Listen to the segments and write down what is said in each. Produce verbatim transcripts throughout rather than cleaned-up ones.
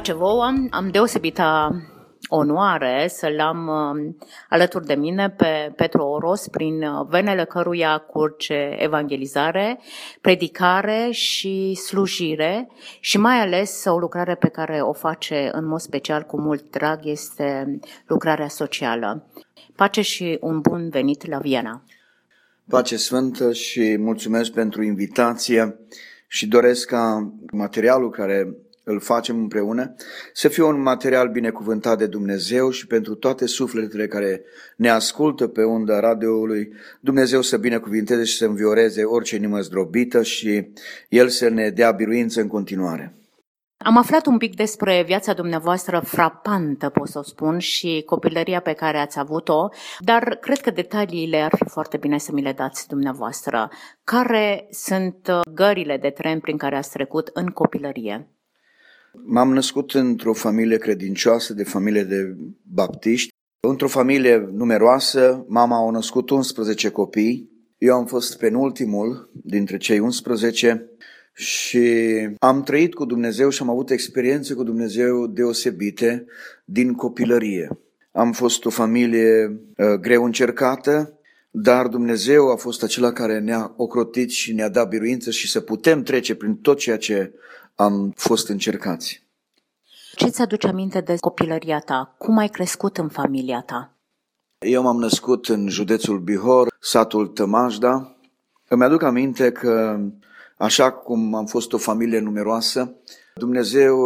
pace vouă! Am deosebită onoare să-l am alături de mine pe Petru Oros, prin venele căruia curge evangelizare, predicare și slujire și mai ales o lucrare pe care o face în mod special cu mult drag este lucrarea socială. Pace și un bun venit la Viena! Pace sfântă și mulțumesc pentru invitație și doresc ca materialul care îl facem împreună să fie un material binecuvântat de Dumnezeu și pentru toate sufletele care ne ascultă pe unda radioului, Dumnezeu să binecuvinteze și să învioreze orice inimă zdrobită și El să ne dea biruință în continuare. Am aflat un pic despre viața dumneavoastră frapantă, pot să o spun, și copilăria pe care ați avut-o, dar cred că detaliile ar fi foarte bine să mi le dați dumneavoastră. Care sunt gările de tren prin care ați trecut în copilărie? M-am născut într-o familie credincioasă, de familie de baptiști, într-o familie numeroasă. Mama a născut unsprezece copii, eu am fost penultimul dintre cei unsprezece și am trăit cu Dumnezeu și am avut experiențe cu Dumnezeu deosebite din copilărie. Am fost o familie uh, greu încercată, dar Dumnezeu a fost acela care ne-a ocrotit și ne-a dat biruință și să putem trece prin tot ceea ce am fost încercați. Ce ți aduce aminte de copilăria ta? Cum ai crescut în familia ta? Eu m-am născut în județul Bihor, satul Tămajda. Îmi aduc aminte că, așa cum am fost o familie numeroasă, Dumnezeu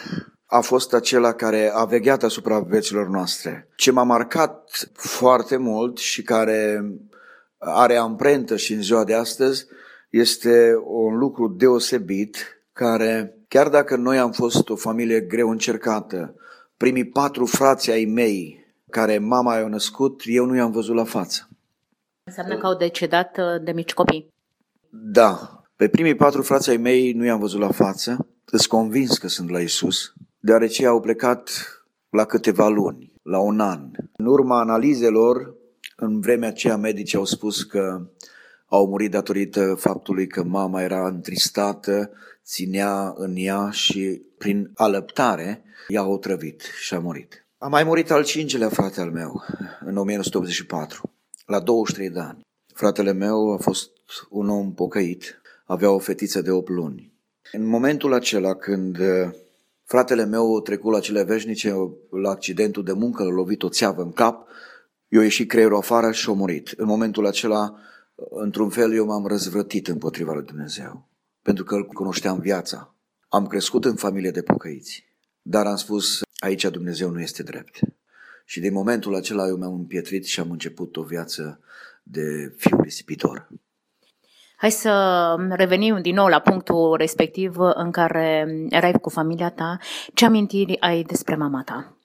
a fost acela care a vegheat asupra vieților noastre. Ce m-a marcat foarte mult și care are amprentă și în ziua de astăzi este un lucru deosebit, care, chiar dacă noi am fost o familie greu încercată, primii patru frați ai mei, care mama i-a născut, eu nu i-am văzut la față. Înseamnă că au decedat de mici copii. Da, pe primii patru frați ai mei nu i-am văzut la față, sunt convins că sunt la Iisus, deoarece au plecat la câteva luni, la un an. În urma analizelor, în vremea aceea medicii au spus că au murit datorită faptului că mama era întristată, ținea în ea și prin alăptare i-a otrăvit și a murit. A mai murit al cincilea frate al meu în o mie nouă sute optzeci și patru, la douăzeci și trei de ani. Fratele meu a fost un om pocăit, avea o fetiță de opt luni. În momentul acela când fratele meu a trecut la cele veșnice, la accidentul de muncă, l-a lovit o țeavă în cap, i-a ieșit creierul afară și a murit. În momentul acela, într-un fel, eu m-am răzvrătit împotriva lui Dumnezeu, pentru că îl cunoșteam viața. Am crescut în familie de pocăiți, dar am spus, aici Dumnezeu nu este drept. Și din momentul acela eu m-am împietrit și am început o viață de fiu risipitor. Hai să revenim din nou la punctul respectiv în care erai cu familia ta. Ce amintiri ai despre mama ta?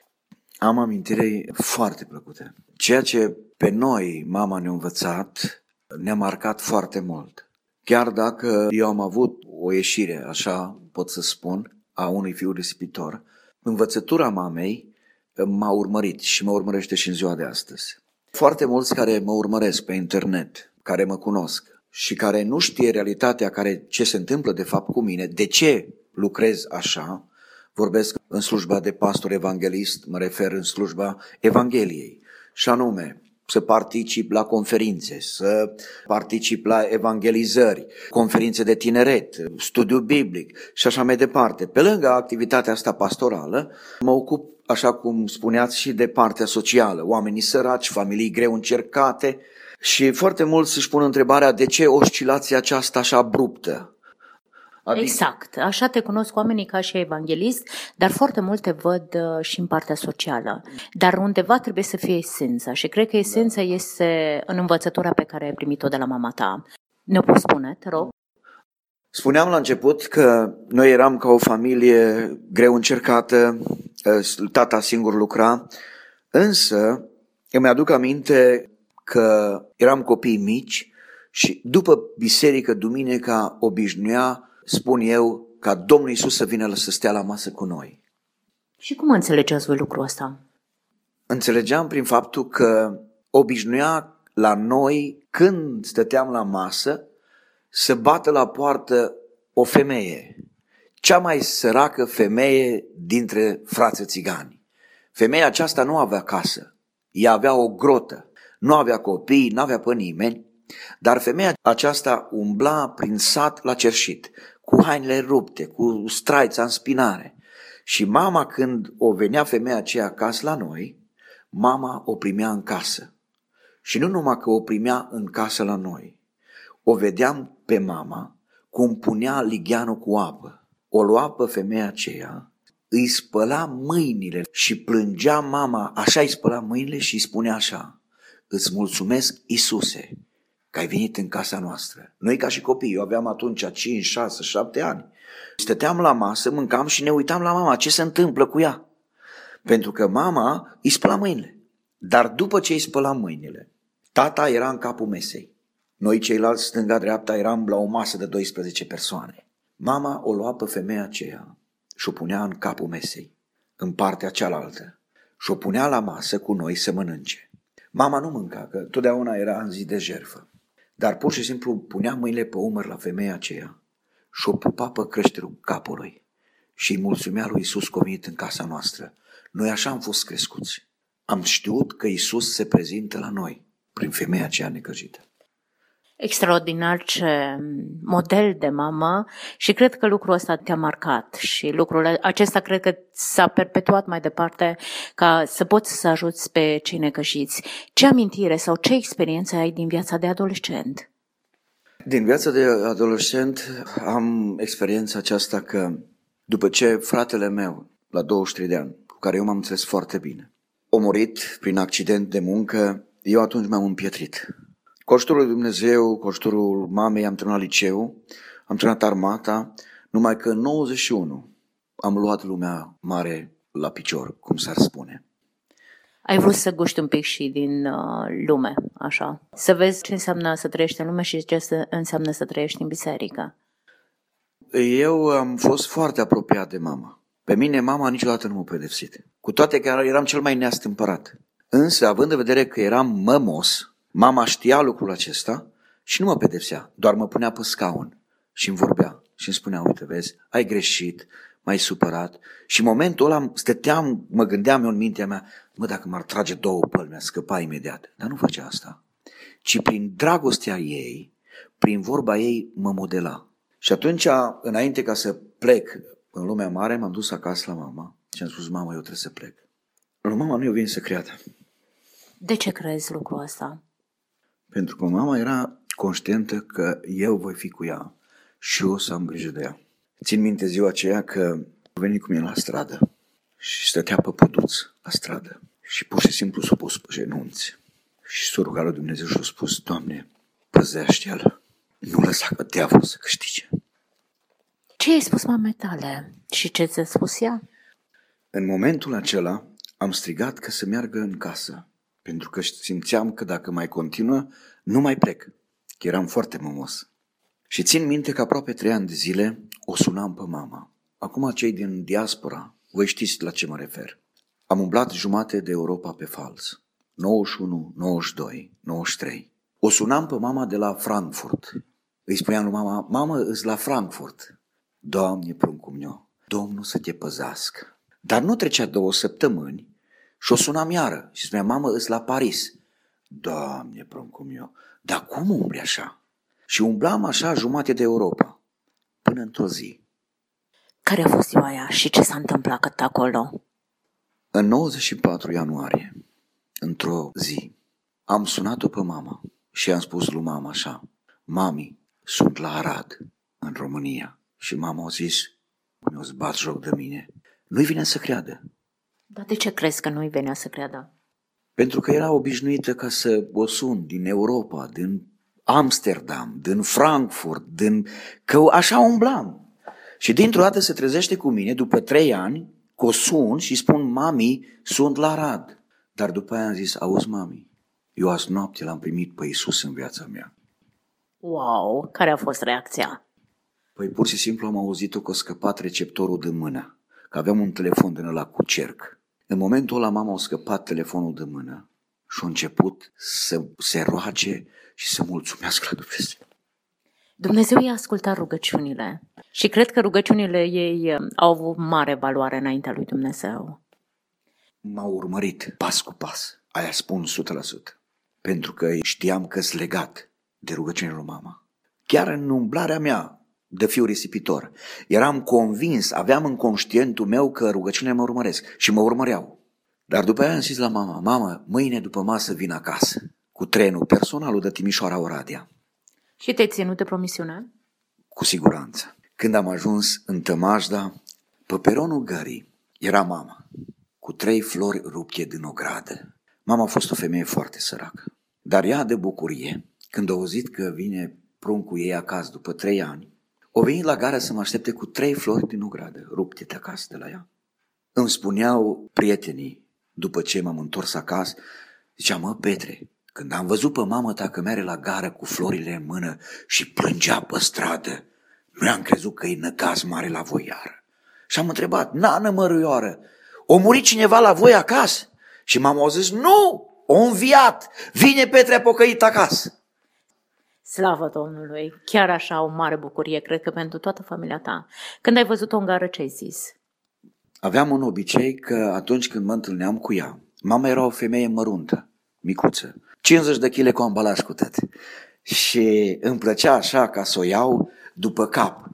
Am amintiri foarte plăcute. Ceea ce pe noi mama ne-a învățat ne-a marcat foarte mult. Chiar dacă eu am avut o ieșire, așa pot să spun, a unui fiu risipitor, învățătura mamei m-a urmărit și mă urmărește și în ziua de astăzi. Foarte mulți care mă urmăresc pe internet, care mă cunosc și care nu știe realitatea, care ce se întâmplă de fapt cu mine, de ce lucrez așa, vorbesc în slujba de pastor evanghelist, mă refer în slujba Evangheliei, și anume să particip la conferințe, să particip la evangelizări, conferințe de tineret, studiu biblic și așa mai departe. Pe lângă activitatea asta pastorală, mă ocup, așa cum spuneați, și de partea socială, oamenii săraci, familii greu încercate și foarte mulți își pun întrebarea de ce oscilația aceasta așa abruptă. Adică... Exact, așa te cunosc oamenii ca și evanghelist, dar foarte multe văd și în partea socială. Dar undeva trebuie să fie esența și cred că esența da. este în învățătura pe care ai primit-o de la mama ta. Ne-o poți spune, te rog? Spuneam la început că noi eram ca o familie greu încercată, tata singur lucra, însă îmi aduc aminte că eram copii mici și după biserică, duminica, obișnuia, spun eu, ca Domnul Iisus să vină să stea la masă cu noi. Și cum înțelegeați voi lucrul ăsta? Înțelegeam prin faptul că obișnuia la noi, când stăteam la masă, să bată la poartă o femeie. cea mai săracă femeie dintre frații țigani. Femeia aceasta nu avea casă, ea avea o grotă, nu avea copii, nu avea pe nimeni, dar femeia aceasta umbla prin sat la cerșit, cu hainele rupte, cu straița în spinare. Și mama, când o venea femeia aceea acasă la noi, mama o primea în casă. Și nu numai că o primea în casă la noi, o vedeam pe mama cum punea ligheanul cu apă. O lua pe femeia aceea, îi spăla mâinile și plângea mama, așa îi spăla mâinile și îi spunea așa: îți mulțumesc, Iisuse, că ai venit în casa noastră. Noi ca și copii, eu aveam atunci cinci, șase, șapte ani. Stăteam la masă, mâncam și ne uitam la mama, ce se întâmplă cu ea. Pentru că mama îi spăla mâinile. Dar după ce îi spăla mâinile, tata era în capul mesei. Noi ceilalți, stânga-dreapta, eram la o masă de douăsprezece persoane. Mama o lua pe femeia aceea și o punea în capul mesei, în partea cealaltă, și o punea la masă cu noi să mănânce. Mama nu mânca, că totdeauna era în zi de jertfă, dar pur și simplu punea mâinile pe umăr la femeia aceea și o pupa pe creșterul capului și îi mulțumea lui Iisus că a venit în casa noastră. Noi așa am fost crescuți. Am știut că Iisus se prezintă la noi prin femeia aceea necăjită. Extraordinar, ce model de mamă, și cred că lucrul ăsta te-a marcat și lucrul acesta cred că s-a perpetuat mai departe ca să poți să ajuți pe cei necăjiți. Ce amintire sau ce experiență ai din viața de adolescent? Din viața de adolescent am experiența aceasta că după ce fratele meu, la douăzeci și trei de ani, cu care eu m-am înțeles foarte bine, a murit prin accident de muncă, eu atunci m-am împietrit. Cu ajutorul lui Dumnezeu, cu ajutorul mamei, am terminat liceu, am terminat armata, numai că în nouăzeci și unu am luat lumea mare la picior, cum s-ar spune. Ai vrut să guști un pic și din uh, lume, așa, să vezi ce înseamnă să trăiești în lume și ce înseamnă să trăiești în biserică. Eu am fost foarte apropiat de mama. Pe mine mama niciodată nu m-a pedepsit, cu toate că eram cel mai neastâmpărat. Însă, având în vedere că eram mămos, mama știa lucrul acesta și nu mă pedepsea, doar mă punea pe scaun și îmi vorbea și îmi spunea: uite, vezi, ai greșit, m-ai supărat. Și în momentul ăla stăteam, mă gândeam eu în mintea mea: mă, dacă m-ar trage două pălmi, mi-ar scăpa imediat. Dar nu făcea asta, ci prin dragostea ei, prin vorba ei, mă modela. Și atunci, înainte ca să plec în lumea mare, m-am dus acasă la mama și am spus: mama, eu trebuie să plec. Lui mama nu i-o vine să creadă. De ce crezi lucrul ăsta? Pentru că mama era conștientă că eu voi fi cu ea și eu o să am grijă de ea. Țin minte ziua aceea că a venit cu mine la stradă și stătea pe păduț la stradă și pur și simplu s-a pus pe genunți și s-a rugat lui Dumnezeu și a spus: Doamne, păzește-l, nu lăsa ca diavolul să câștige. Ce ai spus mamei tale și ce ți-a spus ea? În momentul acela am strigat că să meargă în casă, pentru că simțeam că dacă mai continuă, nu mai plec, că eram foarte mămos. Și țin minte că aproape trei ani de zile o sunam pe mama. Acum cei din diaspora, voi știți la ce mă refer. Am umblat jumate de Europa pe fals, nouăzeci și unu, nouăzeci și doi, nouăzeci și trei. O sunam pe mama de la Frankfurt. Îi spuneam lui mama: mamă, îs la Frankfurt. Doamne, pruncul meu, Domnul să te păzească. Dar nu trecea două săptămâni și o sunam iară și spunea: mamă, îs la Paris. Doamne, pruncul meu, dar cum umbli așa? Și umblam așa jumate de Europa, până într-o zi. Care a fost ziua aia și ce s-a întâmplat acolo? În nouăzeci și patru ianuarie, într-o zi, am sunat-o pe mama și am spus lui mama așa: mami, sunt la Arad, în România. Și mama a zis: mi-o zbat joc de mine. Nu-i vine să creadă. Dar de ce crezi că nu-i venea să creadă? Pentru că era obișnuită ca să o sun din Europa, din Amsterdam, din Frankfurt, din... că așa umblam. Și dintr-o dată se trezește cu mine, după trei ani, că o sun și spun: mami, sunt la Arad. Dar după aia am zis: auzi, mami, eu azi noapte l-am primit pe Iisus în viața mea. Wow, care a fost reacția? Păi pur și simplu am auzit-o că a scăpat receptorul de mână, că aveam un telefon din ăla cu cerc. În momentul ăla mama a scăpat telefonul de mână și a început să se roage și să mulțumească la Dumnezeu. Dumnezeu i-a ascultat rugăciunile și cred că rugăciunile ei au avut mare valoare înaintea lui Dumnezeu. M-au urmărit pas cu pas, aia spun o sută la sută, pentru că știam că-s legat de rugăciunile lui mama. Chiar în umblarea mea de fiu risipitor, eram convins, aveam în conștientul meu că rugăciunile mă urmăresc și mă urmăreau. Dar după aia am zis la mama, mamă, mâine după masă vin acasă, cu trenul personalul de Timișoara-Oradea. Și te-ai ținut de promisiune? Cu siguranță. Când am ajuns în Tămajda, pe peronul gării era mama, cu trei flori rupte din ogradă. Mama a fost o femeie foarte săracă, dar ea de bucurie, când a auzit că vine pruncul ei acasă după trei ani, o venit la gară să mă aștepte cu trei flori din ogradă, rupte de acasă de la ea. Îmi spuneau prietenii, după ce m-am întors acasă, zicea, mă, Petre, când am văzut pe mamă ta că mere la gară cu florile în mână și plângea pe stradă, nu am crezut că e năcaz mare la voi iară. Și am întrebat, nană mărâioară, o murit cineva la voi acasă? Și mama a zis, nu, o înviat, vine Petre pocăit acasă. Slavă Domnului, chiar așa o mare bucurie, cred că pentru toată familia ta. Când ai văzut-o în gară, ce ai zis? Aveam un obicei că atunci când mă întâlneam cu ea, mama era o femeie măruntă, micuță, cincizeci de kilograme cu ambalaj cu tot. Și îmi plăcea așa ca să o iau după cap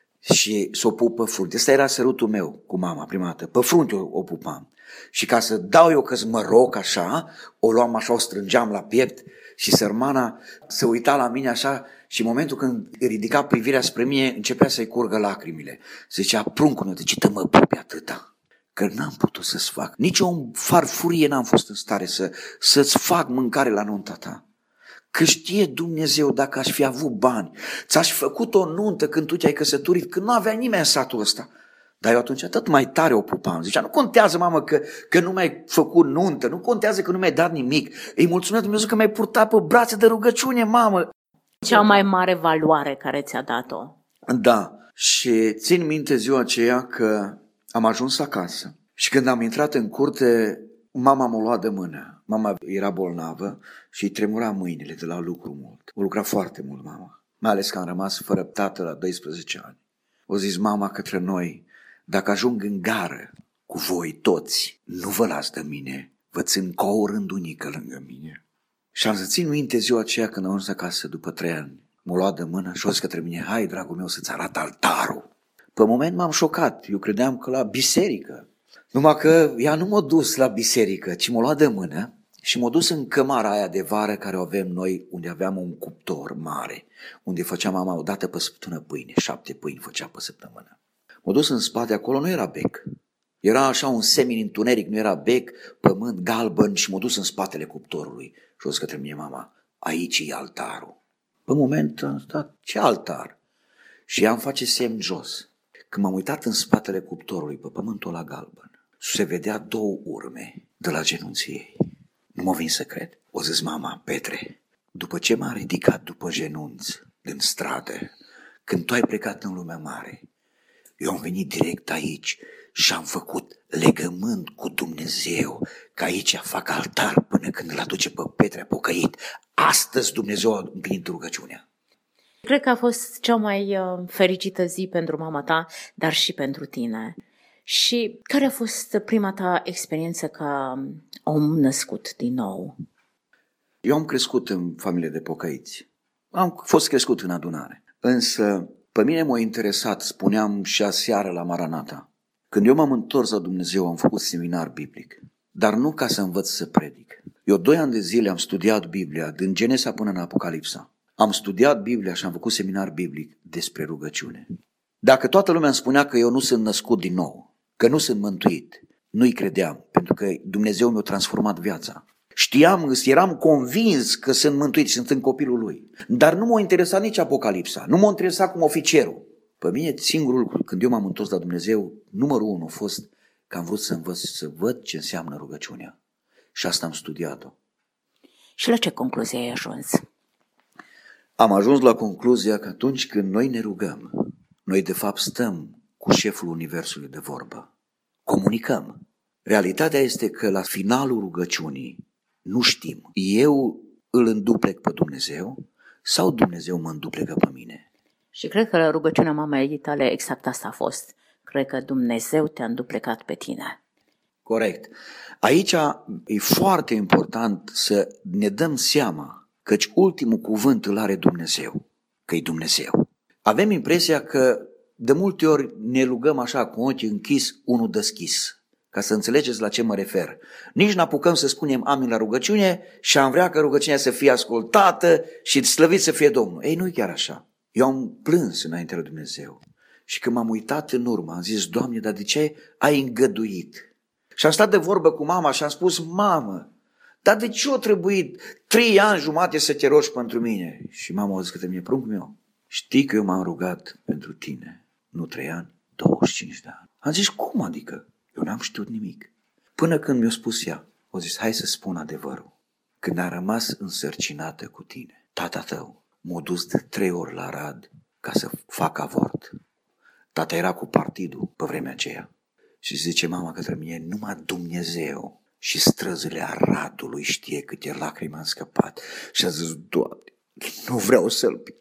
și să o pup pe frunte. Ăsta era sărutul meu cu mama prima dată, pe frunte o, o pupam. Și ca să dau eu că-s mă rog așa, o luam așa, o strângeam la piept și sărmana se uita la mine așa și în momentul când ridica privirea spre mine, începea să-i curgă lacrimile. Zicea, pruncul meu, de ce te mă pupi atâta? Că n-am putut să-ți fac, nici o farfurie n-am fost în stare să, să-ți fac mâncare la nunta ta. Că știe Dumnezeu dacă aș fi avut bani, ți-aș făcut o nuntă când tu te-ai căsătorit, când nu avea nimeni în satul ăsta. Dar eu atunci atât mai tare o pupam. Zicea, nu contează, mamă, că, că nu mi-ai făcut nuntă, nu contează că nu mi-ai dat nimic. Îi mulțumesc Dumnezeu că mi-ai purtat pe brațe de rugăciune, mamă. Cea mai mare valoare care ți-a dat-o. Da, și țin minte ziua aceea că am ajuns acasă și când am intrat în curte, mama m-a luat de mână. Mama era bolnavă și îi tremura mâinile de la lucru mult. O lucra foarte mult mama, mai ales că am rămas fără tată la doisprezece ani. O zis mama către noi, dacă ajung în gară cu voi toți, nu vă las de mine, vă țin ca o rândunică lângă mine. Și am să țin minte ziua aceea când am ajuns acasă după trei ani. M-a luat de mână și a zis către mine, hai, dragul meu, să-ți arăt altarul. Pe moment m-am șocat, eu credeam că la biserică. Numai că ea nu m-a dus la biserică, ci m-a luat de mână și m-a dus în cămara aia de vară care o avem noi, unde aveam un cuptor mare, unde făcea mama o dată pe săptămână pâine, șapte pâini făcea pe săptămână. M-a dus în spate, acolo nu era bec. Era așa un semin-întuneric, nu era bec, pământ galben și m-a dus în spatele cuptorului. Și a zis către mine mama, aici e altarul. Pe moment am stat, ce altar? Și ea îmi face semn jos. Când m-am uitat în spatele cuptorului, pe pământul ăla galben, se vedea două urme de la genunții ei. Nu mă vin să cred. O zis mama, Petre, după ce m-am ridicat după genunți din stradă, când tu ai plecat în lumea mare, eu am venit direct aici și am făcut legământ cu Dumnezeu, că aici fac altar până când îl aduce pe Petre pocăit. Astăzi Dumnezeu a împlinit rugăciunea. Cred că a fost cea mai fericită zi pentru mama ta, dar și pentru tine. Și care a fost prima ta experiență ca om născut din nou? Eu am crescut în familie de pocăiți. Am fost crescut în adunare. Însă pe mine m-a interesat, spuneam și aseară la Maranata. Când eu m-am întors la Dumnezeu, am făcut seminar biblic. Dar nu ca să învăț să predic. Eu doi ani de zile am studiat Biblia, din Genesa până în Apocalipsa. Am studiat Biblia și am făcut seminar biblic despre rugăciune. Dacă toată lumea îmi spunea că eu nu sunt născut din nou, că nu sunt mântuit, nu-i credeam, pentru că Dumnezeu mi-a transformat viața. Știam, eram convins că sunt mântuit și sunt în copilul lui. Dar nu m-a interesat nici Apocalipsa, nu m-a interesat cum oficierul. Pe mine singurul lucru, când eu m-am întors la Dumnezeu, numărul unu a fost că am vrut să învăț, să văd ce înseamnă rugăciunea. Și asta am studiat-o. Și la ce concluzie ai ajuns? Am ajuns la concluzia că atunci când noi ne rugăm, noi de fapt stăm cu șeful Universului de vorbă. Comunicăm. Realitatea este că la finalul rugăciunii nu știm. Eu îl înduplec pe Dumnezeu sau Dumnezeu mă înduplecă pe mine. Și cred că rugăciunea mamei tale exact asta a fost. Cred că Dumnezeu te-a înduplecat pe tine. Corect. Aici e foarte important să ne dăm seama căci ultimul cuvânt îl are Dumnezeu, că e Dumnezeu. Avem impresia că de multe ori ne rugăm așa cu ochii închis, unul deschis. Ca să înțelegeți la ce mă refer. Nici n-apucăm să spunem amin la rugăciune și am vrea ca rugăciunea să fie ascultată și slăvit să fie Domnul. Ei, nu e chiar așa. Eu am plâns înaintea lui Dumnezeu și când m-am uitat în urmă, am zis, Doamne, dar de ce ai îngăduit? Și am stat de vorbă cu mama și am spus, mamă, dar de ce a trebuit trei ani jumate să te rogi pentru mine? Și mama a zis către mine, pruncul meu, știi că eu m-am rugat pentru tine, nu trei ani, douăzeci și cinci de ani. Am zis, cum adică? Eu n-am știut nimic. Până când mi-a spus ea, a zis, hai să spun adevărul. Când a rămas însărcinată cu tine, tata tău m-a dus de trei ori la Arad ca să fac avort. Tata era cu partidul pe vremea aceea. Și zice mama către mine, numai Dumnezeu și străzile Aradului știe câte lacrimi am scăpat. Și a zis, Doamne, nu vreau să-l pierd.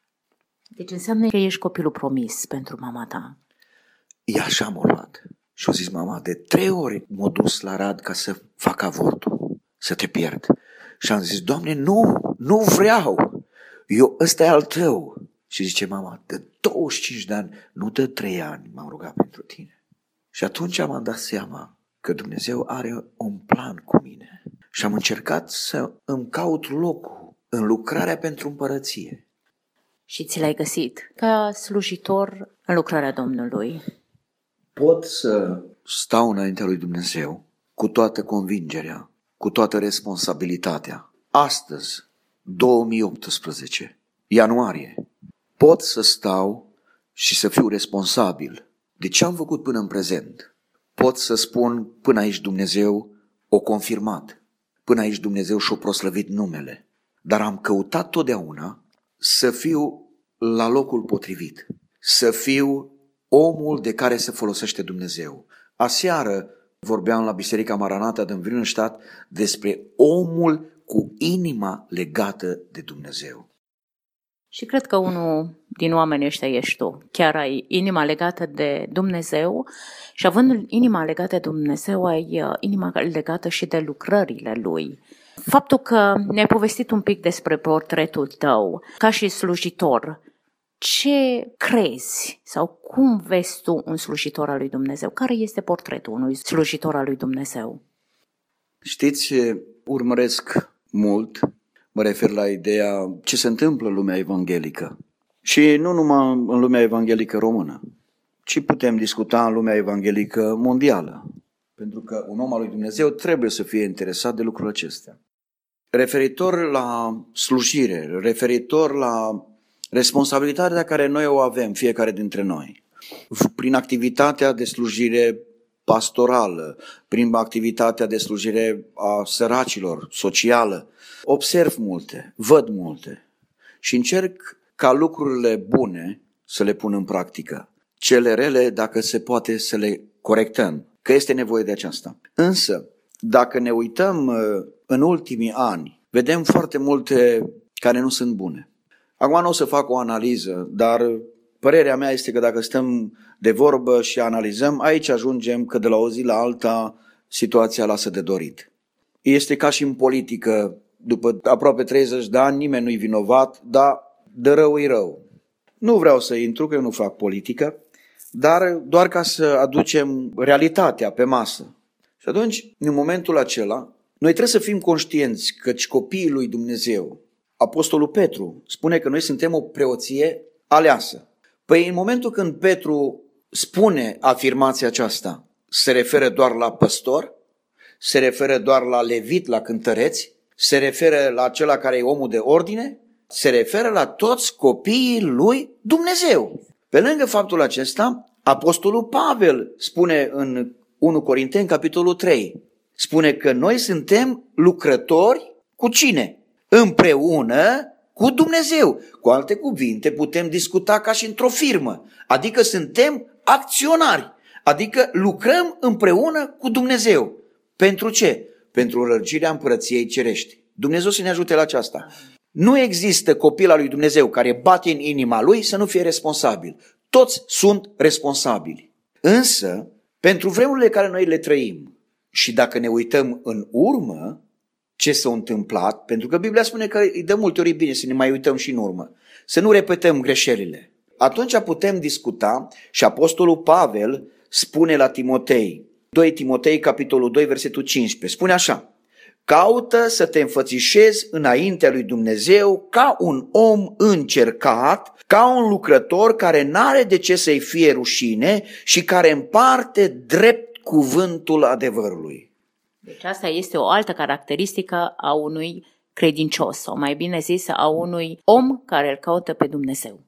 Deci înseamnă că ești copilul promis pentru mama ta. E așa m-a luat. Și a zis mama, de trei ori m-a dus la Arad ca să fac avortul, să te pierd. Și am zis, Doamne, nu, nu vreau. Eu, ăsta e al tău. Și zice mama, de douăzeci și cinci de ani, nu de trei ani m-am rugat pentru tine. Și atunci am dat seama că Dumnezeu are un plan cu mine. Și am încercat să îmi caut locul în lucrarea pentru împărăție. Și ți l-ai găsit ca slujitor în lucrarea Domnului. Pot să stau înaintea lui Dumnezeu cu toată convingerea, cu toată responsabilitatea. Astăzi, două mii optsprezece, ianuarie, pot să stau și să fiu responsabil de ce am făcut până în prezent. Pot să spun până aici Dumnezeu o confirmat, până aici Dumnezeu și-o proslăvit numele. Dar am căutat totdeauna să fiu la locul potrivit, să fiu omul de care se folosește Dumnezeu. Aseară vorbeam la Biserica Maranata din Wilhelmshadt despre omul cu inima legată de Dumnezeu. Și cred că unul din oamenii ăștia ești tu. Chiar ai inima legată de Dumnezeu și având inima legată de Dumnezeu, ai inima legată și de lucrările Lui. Faptul că ne-ai povestit un pic despre portretul tău, ca și slujitor, ce crezi sau cum vezi tu un slujitor al lui Dumnezeu? Care este portretul unui slujitor al lui Dumnezeu? Știți, urmăresc mult, mă refer la ideea ce se întâmplă în lumea evanghelică. Și nu numai în lumea evanghelică română, ci putem discuta în lumea evanghelică mondială. Pentru că un om al lui Dumnezeu trebuie să fie interesat de lucrurile acestea. Referitor la slujire, referitor la responsabilitatea care noi o avem, fiecare dintre noi, prin activitatea de slujire pastorală, prin activitatea de slujire a săracilor, socială, observ multe, văd multe și încerc ca lucrurile bune să le pun în practică. Cele rele, dacă se poate, să le corectăm, că este nevoie de aceasta. Însă, dacă ne uităm în ultimii ani, vedem foarte multe care nu sunt bune. Acum nu o să fac o analiză, dar părerea mea este că dacă stăm de vorbă și analizăm, aici ajungem că de la o zi la alta situația lasă de dorit. Este ca și în politică, după aproape treizeci de ani, nimeni nu-i vinovat, dar de rău e rău. Nu vreau să intru, că eu nu fac politică, dar doar ca să aducem realitatea pe masă. Și atunci, în momentul acela, noi trebuie să fim conștienți că copiii lui Dumnezeu, Apostolul Petru spune că noi suntem o preoție aleasă. Păi în momentul când Petru spune afirmația aceasta, se referă doar la păstor, se referă doar la levit, la cântăreți, se referă la acela care e omul de ordine, se referă la toți copiii lui Dumnezeu. Pe lângă faptul acesta, Apostolul Pavel spune în unu Corinteni, capitolul trei, spune că noi suntem lucrători cu cine? Împreună cu Dumnezeu. Cu alte cuvinte, putem discuta ca și într-o firmă, adică suntem acționari, adică lucrăm împreună cu Dumnezeu. Pentru ce? Pentru înlărgirea împărăției cerești. Dumnezeu să ne ajute la aceasta. Nu există copil al lui Dumnezeu care bate în inima lui să nu fie responsabil. Toți sunt responsabili. Însă, pentru vremurile care noi le trăim și dacă ne uităm în urmă ce s-a întâmplat, pentru că Biblia spune că de multe ori e bine să ne mai uităm și în urmă, să nu repetăm greșelile. Atunci putem discuta și Apostolul Pavel spune la Timotei, doi Timotei, capitolul doi, versetul cincisprezece, spune așa: caută să te înfățișezi înaintea lui Dumnezeu ca un om încercat, ca un lucrător care n-are de ce să-i fie rușine și care împarte drept cuvântul adevărului. Deci asta este o altă caracteristică a unui credincios, sau mai bine zis, a unui om care îl caută pe Dumnezeu.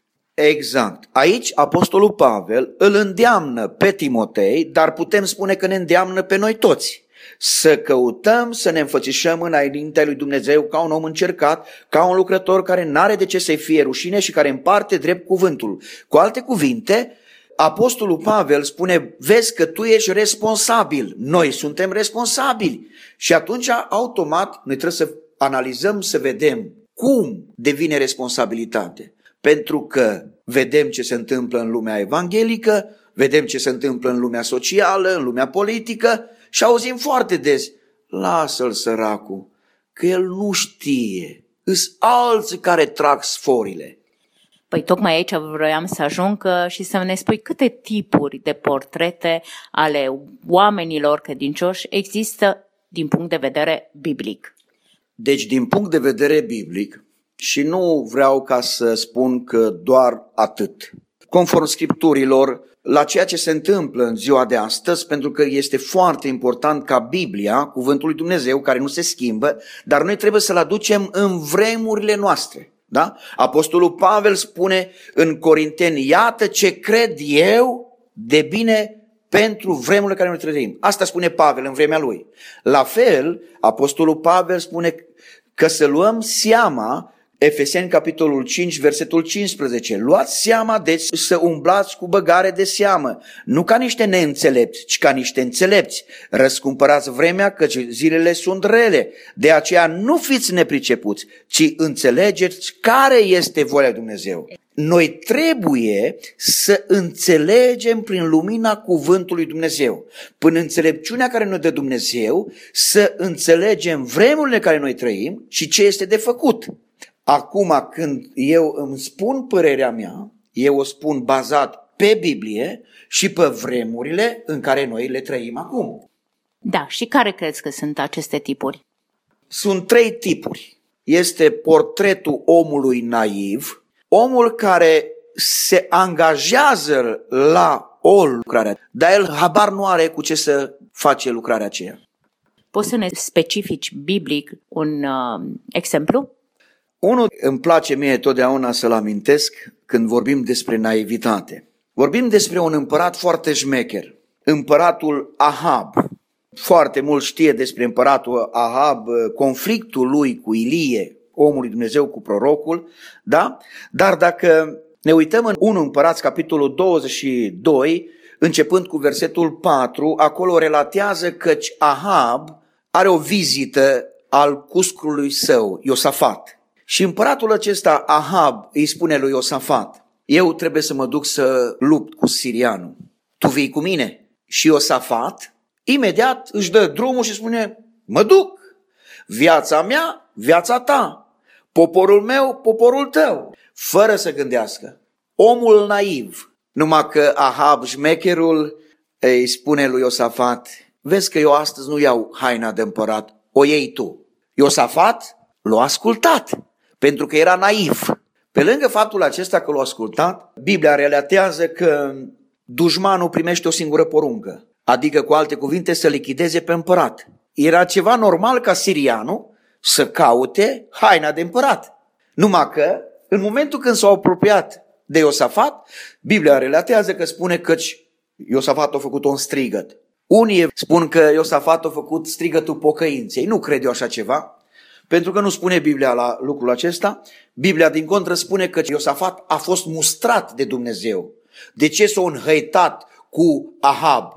Exact. Aici Apostolul Pavel îl îndeamnă pe Timotei, dar putem spune că ne îndeamnă pe noi toți să căutăm să ne înfățișăm înaintea lui Dumnezeu ca un om încercat, ca un lucrător care n-are de ce să-i fie rușine și care împarte drept cuvântul. Cu alte cuvinte, Apostolul Pavel spune, vezi că tu ești responsabil, noi suntem responsabili. Și atunci, automat, noi trebuie să analizăm, să vedem cum devine responsabilitate. Pentru că vedem ce se întâmplă în lumea evanghelică, vedem ce se întâmplă în lumea socială, în lumea politică și auzim foarte des, lasă-l săracul, că el nu știe, îs alții care trag sforile. Păi tocmai aici vroiam să ajung și să ne spui câte tipuri de portrete ale oamenilor credincioși există din punct de vedere biblic. Deci din punct de vedere biblic, și nu vreau ca să spun că doar atât, conform Scripturilor, la ceea ce se întâmplă în ziua de astăzi, pentru că este foarte important ca Biblia, cuvântul lui Dumnezeu, care nu se schimbă, dar noi trebuie să-l aducem în vremurile noastre. Da? Apostolul Pavel spune în Corinteni, iată ce cred eu de bine pentru vremurile care noi trăim. Asta spune Pavel în vremea lui. La fel, Apostolul Pavel spune că să luăm seama, Efeseni capitolul cinci, versetul cincisprezece, luați seama, deci să umblați cu băgare de seamă, nu ca niște neînțelepți, ci ca niște înțelepți. Răscumpărați vremea, căci zilele sunt rele, de aceea nu fiți nepricepuți, ci înțelegeți care este voia lui Dumnezeu. Noi trebuie să înțelegem prin lumina cuvântului Dumnezeu, prin înțelepciunea care ne dă Dumnezeu, să înțelegem vremurile care noi trăim și ce este de făcut. Acum când eu îmi spun părerea mea, eu o spun bazat pe Biblie și pe vremurile în care noi le trăim acum. Da, și care crezi că sunt aceste tipuri? Sunt trei tipuri. Este portretul omului naiv, omul care se angajează la o lucrare, dar el habar nu are cu ce să face lucrarea aceea. Poți să ne specifici biblic un uh, exemplu? Unul îmi place mie totdeauna să-l amintesc când vorbim despre naivitate. Vorbim despre un împărat foarte șmecher, împăratul Ahab. Foarte mult știe despre împăratul Ahab, conflictul lui cu Ilie, omul lui Dumnezeu cu prorocul, da? Dar dacă ne uităm în unu Împărați, capitolul douăzeci și doi, începând cu versetul patru, acolo relatează căci Ahab are o vizită al cuscrului său, Iosafat. Și împăratul acesta, Ahab, îi spune lui Iosafat, eu trebuie să mă duc să lupt cu sirianul. Tu vii cu mine? Și Iosafat imediat își dă drumul și spune, mă duc, viața mea, viața ta, poporul meu, poporul tău, fără să gândească. Omul naiv, numai că Ahab, șmecherul, îi spune lui Iosafat, vezi că eu astăzi nu iau haina de împărat, o iei tu. Iosafat l-a ascultat, pentru că era naiv. Pe lângă faptul acesta că l-a ascultat, Biblia relatează că dușmanul primește o singură poruncă, adică cu alte cuvinte să lichideze pe împărat. Era ceva normal ca sirianul să caute haina de împărat. Numai că în momentul când s-au apropiat de Iosafat, Biblia relatează că spune că Iosafat a făcut un strigăt. Unii spun că Iosafat a făcut strigătul pocăinței. Nu cred eu așa ceva, pentru că nu spune Biblia la lucrul acesta. Biblia din contră spune că Iosafat a fost mustrat de Dumnezeu. De ce s-a înhăitat cu Ahab?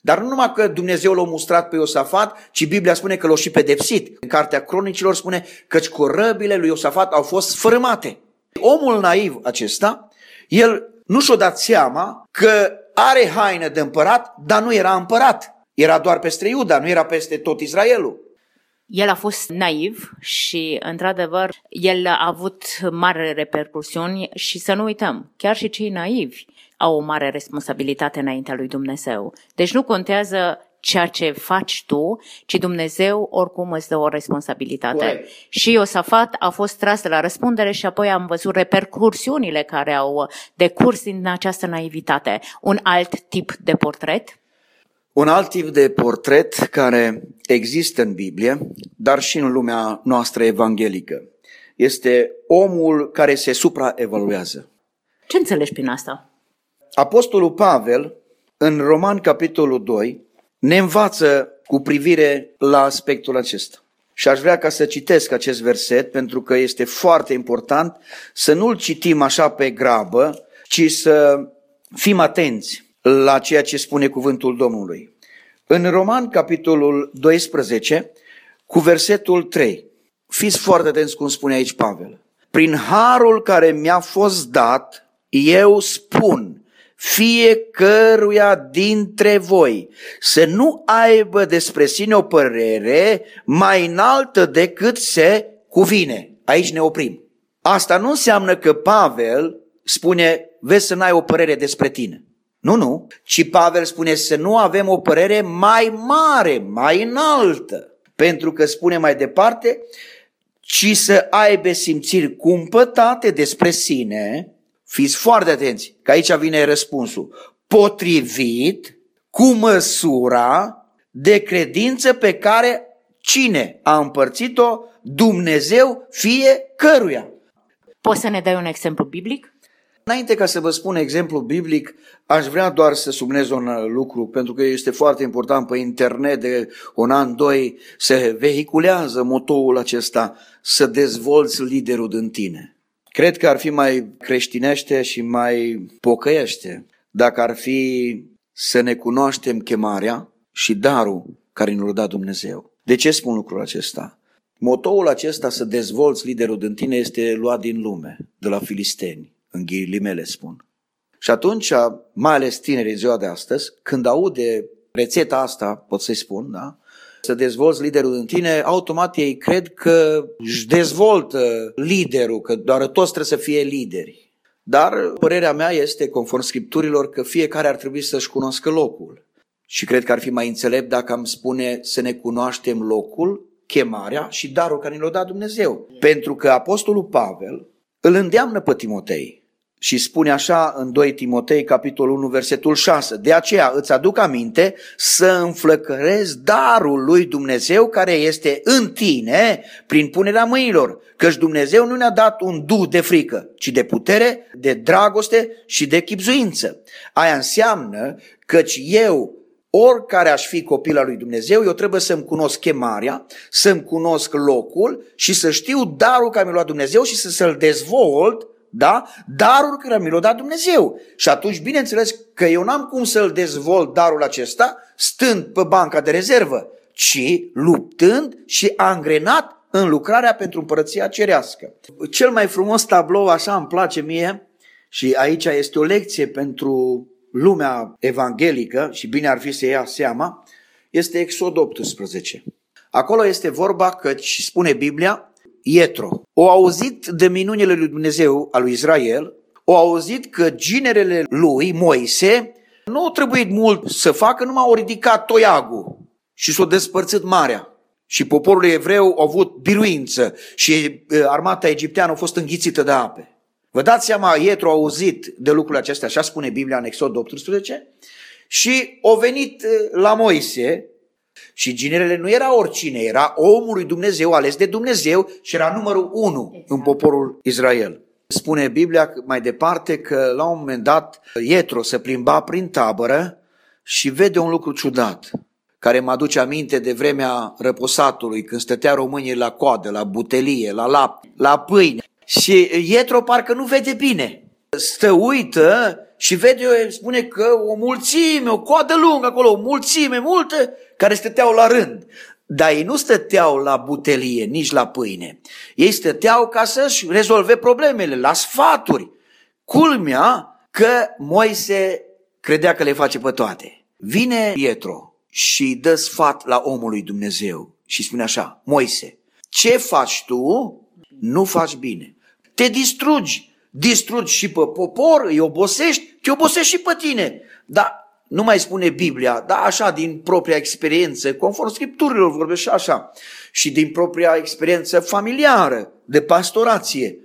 Dar nu numai că Dumnezeu l-a mustrat pe Iosafat, ci Biblia spune că l-a și pedepsit. În Cartea Cronicilor spune căci corăbile lui Iosafat au fost sfărâmate. Omul naiv acesta, el nu și-a dat seama că are haină de împărat, dar nu era împărat. Era doar peste Iuda, nu era peste tot Israelul. El a fost naiv și, într-adevăr, el a avut mari repercusiuni și să nu uităm, chiar și cei naivi au o mare responsabilitate înaintea lui Dumnezeu. Deci nu contează ceea ce faci tu, ci Dumnezeu oricum îți dă o responsabilitate. Corect. Și Iosafat a fost tras de la răspundere și apoi am văzut repercursiunile care au decurs din această naivitate. Un alt tip de portret? Un alt tip de portret care există în Biblie, dar și în lumea noastră evanghelică, este omul care se supraevaluează. Ce înțelegi prin asta? Apostolul Pavel, în Roman capitolul doi, ne învață cu privire la aspectul acesta. Și aș vrea ca să citesc acest verset, pentru că este foarte important să nu-l citim așa pe grabă, ci să fim atenți la ceea ce spune cuvântul Domnului. În Roman, capitolul doisprezece, cu versetul trei, fiți foarte atenți cum spune aici Pavel. Prin harul care mi-a fost dat, eu spun fiecăruia dintre voi să nu aibă despre sine o părere mai înaltă decât se cuvine. Aici ne oprim. Asta nu înseamnă că Pavel spune, vezi să n-ai o părere despre tine. Nu, nu, ci Pavel spune să nu avem o părere mai mare, mai înaltă, pentru că spune mai departe, ci să aibă simțiri cumpătate despre sine, fiți foarte atenți, că aici vine răspunsul, potrivit cu măsura de credință pe care cine a împărțit-o? Dumnezeu fiecăruia. Poți să ne dai un exemplu biblic? Înainte ca să vă spun exemplu biblic, aș vrea doar să subliniez un lucru, pentru că este foarte important pe internet de un an, doi, se vehiculează motoul acesta, să dezvolți liderul din tine. Cred că ar fi mai creștinește și mai pocăiește dacă ar fi să ne cunoaștem chemarea și darul care ne-l-a dat Dumnezeu. De ce spun lucrul acesta? Motoul acesta, să dezvolți liderul din tine, este luat din lume, de la filisteni. În ghilimele spun. Și atunci, mai ales tinerii în ziua de astăzi, când aude rețeta asta, pot să-i spun, da? Să dezvolți liderul în tine, automat ei cred că își dezvoltă liderul, că doar toți trebuie să fie lideri. Dar părerea mea este, conform Scripturilor, că fiecare ar trebui să-și cunoască locul. Și cred că ar fi mai înțelept dacă am spune să ne cunoaștem locul, chemarea și darul care ne-l-a dat Dumnezeu. Pentru că Apostolul Pavel îl îndeamnă pe Timotei. Și spune așa în doi Timotei, capitolul unu, versetul șase. De aceea îți aduc aminte să înflăcărezi darul lui Dumnezeu care este în tine prin punerea mâinilor. Căci Dumnezeu nu ne-a dat un duh de frică, ci de putere, de dragoste și de chibzuință. Aia înseamnă căci eu, oricare aș fi copil al lui Dumnezeu, eu trebuie să-mi cunosc chemarea, să-mi cunosc locul și să știu darul care mi l-a dat Dumnezeu și să să-l dezvolt. Da? Darul care mi l-a dat Dumnezeu. Și atunci, bineînțeles că eu n-am cum să-l dezvolt darul acesta stând pe banca de rezervă, ci luptând și angrenat în lucrarea pentru împărăția cerească. Cel mai frumos tablou, așa îmi place mie, și aici este o lecție pentru lumea evanghelică și bine ar fi să ia seama, este Exod optsprezece. Acolo este vorba că, spune Biblia, Ietro o auzit de minunile lui Dumnezeu al lui Israel, o auzit că ginerele lui Moise nu a trebuit mult să facă, numai au ridicat toiagul și s-a despărțit marea. Și poporul evreu a avut biruință și armata egipteană a fost înghițită de ape. Vă dați seama, Ietro a auzit de lucrurile acestea, așa spune Biblia în Exod optsprezece, și a venit la Moise. Și ginerele nu era oricine, era omul lui Dumnezeu, ales de Dumnezeu și era numărul unu exact. În poporul Israel. Spune Biblia mai departe că la un moment dat Ietro se plimba prin tabără și vede un lucru ciudat, care mă aduce aminte de vremea răposatului, când stătea românii la coadă, la butelie, la lapte, la pâine. Și Ietro parcă nu vede bine. Stă uită și vede, spune că o mulțime, o coadă lungă acolo, o mulțime multă, care stăteau la rând. Dar ei nu stăteau la butelie, nici la pâine. Ei stăteau ca să-și rezolve problemele, la sfaturi. Culmea că Moise credea că le face pe toate. Vine Ietro și dă sfat la omul lui Dumnezeu și spune așa: Moise, ce faci tu? Nu faci bine. Te distrugi, distrugi și pe popor, îi obosești, te obosești și pe tine. Dar nu mai spune Biblia, dar așa din propria experiență, conform Scripturilor vorbește și așa, și din propria experiență familiară, de pastorație.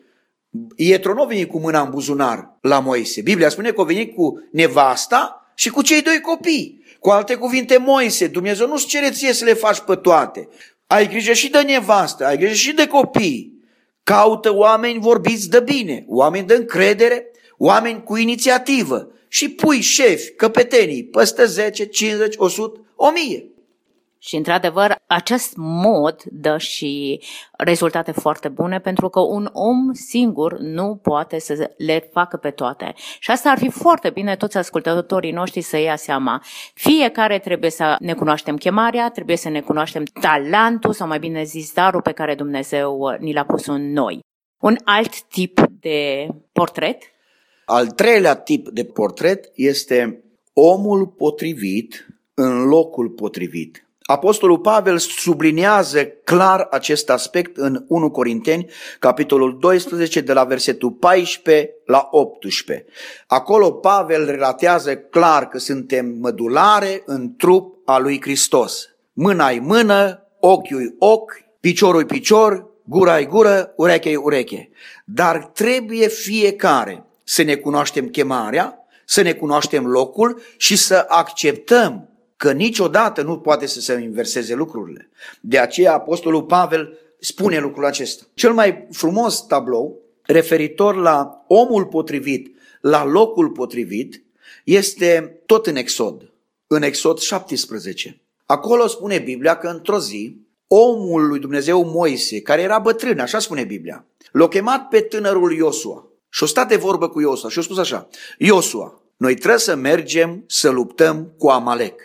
Ietro nu a venit cu mâna în buzunar la Moise. Biblia spune că a venit cu nevasta și cu cei doi copii. Cu alte cuvinte, Moise, Dumnezeu nu-ți cere ție să le faci pe toate. Ai grijă și de nevastă, ai grijă și de copii. Caută oameni vorbiți de bine, oameni de încredere, oameni cu inițiativă și pui șefi, căpetenii, peste zece, cincizeci, o sută, o mie. Și, într-adevăr, acest mod dă și rezultate foarte bune, pentru că un om singur nu poate să le facă pe toate. Și asta ar fi foarte bine toți ascultătorii noștri să ia seama. Fiecare trebuie să ne cunoaștem chemarea, trebuie să ne cunoaștem talentul, sau mai bine zis darul pe care Dumnezeu ni l-a pus în noi. Un alt tip de portret? Al treilea tip de portret este omul potrivit în locul potrivit. Apostolul Pavel subliniază clar acest aspect în unu Corinteni, capitolul doisprezece, de la versetul paisprezece la optsprezece. Acolo Pavel relatează clar că suntem mădulare în trup al lui Hristos. Mâna-i mână, ochiul ochi, piciorul picior, gura-i gură, ureche-i ureche. Dar trebuie fiecare să ne cunoaștem chemarea, să ne cunoaștem locul și să acceptăm că niciodată nu poate să se inverseze lucrurile. De aceea Apostolul Pavel spune lucrul acesta. Cel mai frumos tablou referitor la omul potrivit, la locul potrivit, este tot în Exod, în Exod șaptesprezece. Acolo spune Biblia că într-o zi, omul lui Dumnezeu Moise, care era bătrân, așa spune Biblia, l-a chemat pe tânărul Iosua și-a stat de vorbă cu Iosua și a spus așa: Iosua, noi trebuie să mergem să luptăm cu Amalek.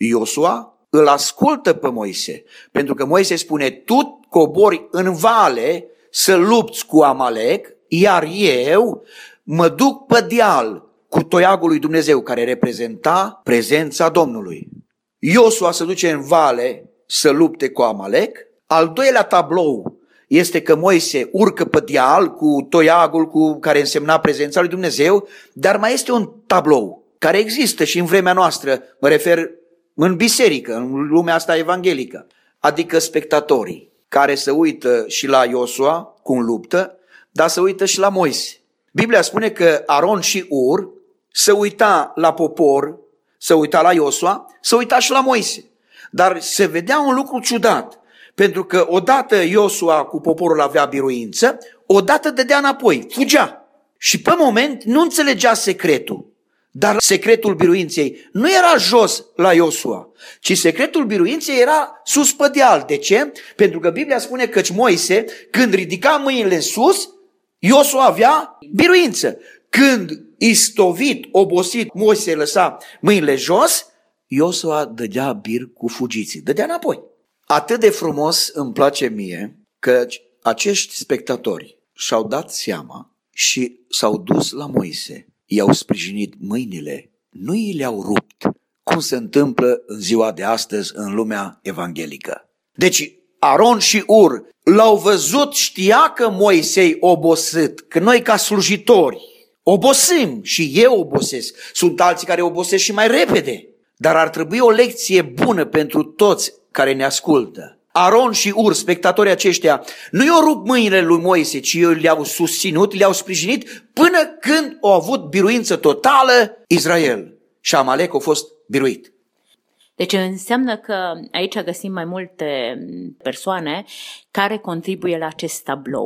Iosua îl ascultă pe Moise, pentru că Moise spune: tu cobori în vale să lupți cu Amalek, iar eu mă duc pe deal cu toiagul lui Dumnezeu, care reprezenta prezența Domnului. Iosua se duce în vale să lupte cu Amalek. Al doilea tablou este că Moise urcă pe deal cu toiagul cu care însemna prezența lui Dumnezeu, dar mai este un tablou care există și în vremea noastră, mă refer în biserică, în lumea asta evanghelică, adică spectatorii care se uită și la Iosua cum luptă, dar se uită și la Moise. Biblia spune că Aron și Ur se uita la popor, se uita la Iosua, se uita și la Moise. Dar se vedea un lucru ciudat, pentru că odată Iosua cu poporul avea biruință, odată dădea înapoi, fugea. Și pe moment nu înțelegea secretul. Dar secretul biruinței nu era jos la Iosua, ci secretul biruinței era sus pe deal. De ce? Pentru că Biblia spune că Moise, când ridica mâinile sus, Iosua avea biruință. Când istovit, obosit, Moise lăsa mâinile jos, Iosua dădea bir cu fugiții, dădea înapoi. Atât de frumos îmi place mie că acești spectatori și-au dat seama și s-au dus la Moise. I-au sprijinit mâinile, nu i le-au rupt, cum se întâmplă în ziua de astăzi în lumea evanghelică. Deci Aron și Ur l-au văzut, știa că Moise-i obosit, că noi ca slujitori obosim și eu obosesc. Sunt alții care obosesc și mai repede, dar ar trebui o lecție bună pentru toți care ne ascultă. Aron și Ur, spectatorii aceștia, nu i-au rupt mâinile lui Moise, ci le-au susținut, le-au sprijinit până când au avut biruință totală Israel. Și Amalek a fost biruit. Deci înseamnă că aici găsim mai multe persoane care contribuie la acest tablou.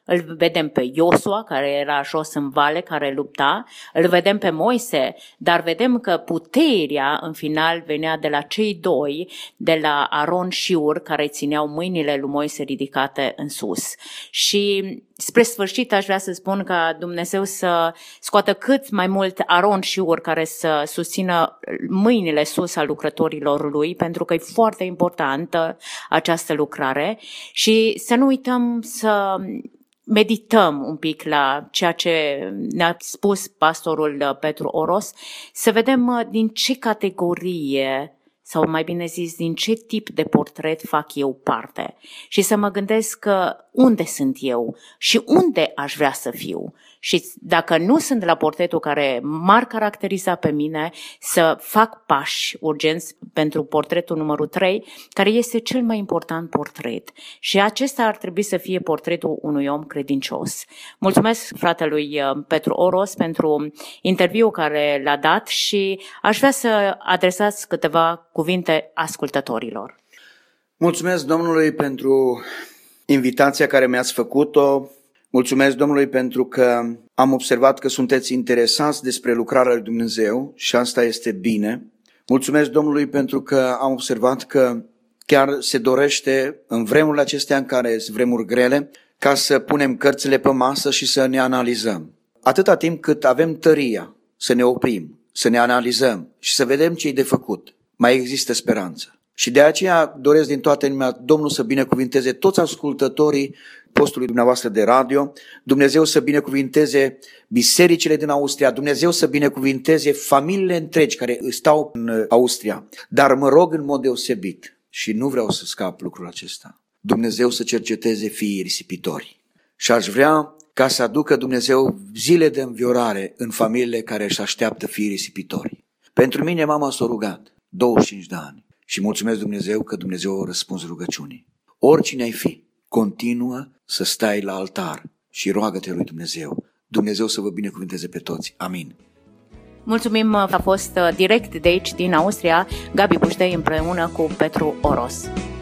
îl vedem pe Iosua, care era jos în vale, care lupta, îl vedem pe Moise, dar vedem că puterea în final venea de la cei doi, de la Aron și Ur, care țineau mâinile lui Moise ridicate în sus. Și spre sfârșit aș vrea să spun ca Dumnezeu să scoată cât mai mult Aron și Ur care să susțină mâinile sus a lucrătorilor lui, pentru că e foarte importantă această lucrare și să nu uităm să medităm un pic la ceea ce ne-a spus pastorul Petru Oros, să vedem din ce categorie sau mai bine zis, din ce tip de portret fac eu parte și să mă gândesc că unde sunt eu și unde aș vrea să fiu. Și dacă nu sunt la portretul care m-ar caracteriza pe mine, să fac pași urgenți pentru portretul numărul trei, care este cel mai important portret. Și acesta ar trebui să fie portretul unui om credincios. Mulțumesc fratelui Petru Oros pentru interviul care l-a dat și aș vrea să adresați câteva cuvinte ascultătorilor. Mulțumesc Domnului pentru invitația care mi-ați făcut-o. Mulțumesc Domnului pentru că am observat că sunteți interesați despre lucrarea lui Dumnezeu și asta este bine. Mulțumesc Domnului pentru că am observat că chiar se dorește în vremurile acestea în care sunt vremuri grele ca să punem cărțile pe masă și să ne analizăm. Atâta timp cât avem tăria să ne oprim, să ne analizăm și să vedem ce e de făcut, mai există speranță. Și de aceea doresc din toată inima Domnul să binecuvinteze toți ascultătorii postului dumneavoastră de radio, Dumnezeu să binecuvinteze bisericile din Austria, Dumnezeu să binecuvinteze familiile întregi care stau în Austria. Dar mă rog în mod deosebit și nu vreau să scap lucrul acesta, Dumnezeu să cerceteze fiii risipitori. Și aș vrea ca să aducă Dumnezeu zile de înviorare în familiile care își așteaptă fiii risipitori. Pentru mine mama s-a rugat douăzeci și cinci de ani. Și mulțumesc Dumnezeu că Dumnezeu a răspuns rugăciunii. Oricine ai fi, continuă să stai la altar și roagă-te lui Dumnezeu. Dumnezeu să vă binecuvânteze pe toți. Amin. Mulțumim, a fost direct de aici din Austria Gabi Buștei împreună cu Petru Oros.